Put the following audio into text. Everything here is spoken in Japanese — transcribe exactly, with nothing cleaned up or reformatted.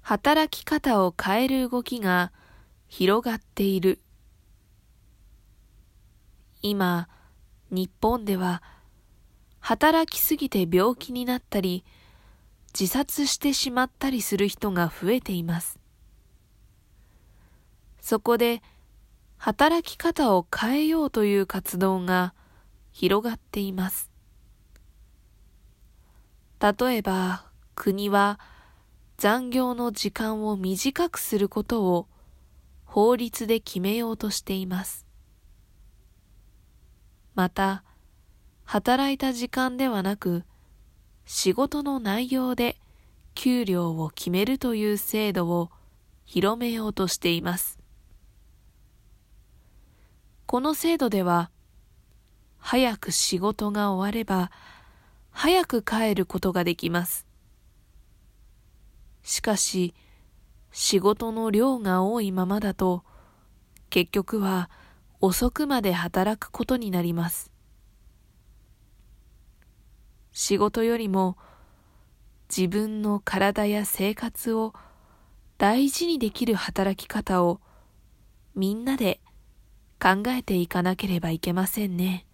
働き方を変える動きが広がっている。今、日本では働きすぎて病気になったり、自殺してしまったりする人が増えています。そこで、働き方を変えようという活動が広がっています。例えば、国は残業の時間を短くすることを法律で決めようとしています。また、働いた時間ではなく、仕事の内容で給料を決めるという制度を広めようとしています。この制度では、早く仕事が終われば、早く帰ることができます。しかし、仕事の量が多いままだと、結局は遅くまで働くことになります。仕事よりも、自分の体や生活を大事にできる働き方をみんなで考えていかなければいけませんね。